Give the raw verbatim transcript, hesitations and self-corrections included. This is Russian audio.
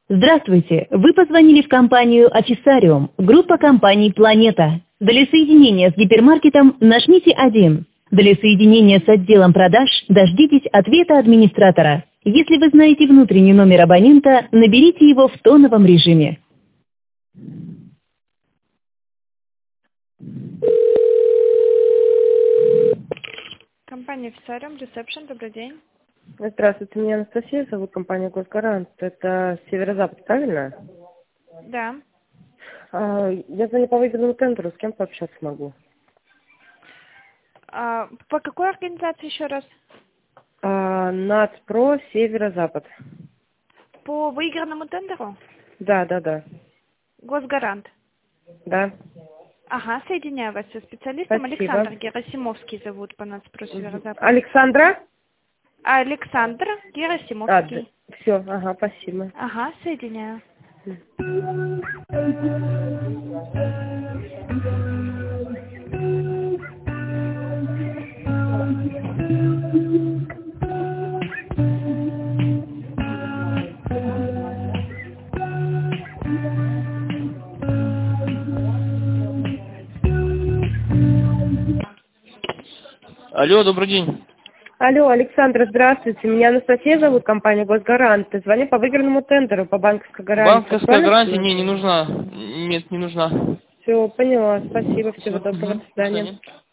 Здравствуйте, вы позвонили в компанию «Офисариум», группа компаний «Планета». Для соединения с гипермаркетом нажмите один. Для соединения с отделом продаж дождитесь ответа администратора. Если вы знаете внутренний номер абонента, наберите его в тоновом режиме. Компания «Офисариум», ресепшн, добрый день. Здравствуйте, меня Анастасия зовут, компания «Госгарант». Это Северо-Запад, правильно? Да. А, я звоню по выигранному тендеру, с кем пообщаться могу? А, по какой организации еще раз? А, НАЦПРО Северо-Запад. По выигранному тендеру? Да, да, да. Госгарант. Да. Ага, соединяю вас со специалистом. Спасибо. Александр Герасимовский зовут по НАЦПРО Северо-Запад. Александра? Александр А, Герасимовский. да. Все, ага, спасибо. Ага, соединяю. Алло, добрый день. Алло, Александра, здравствуйте. Меня Анастасия зовут, компания «Госгарант». Звоню по выигранному тендеру по банковской гарантии. Банковская гарантия не, не нужна. Нет, не нужна. Все, поняла. Спасибо, всего Всё. доброго. Мгм. До До свидания. свидания.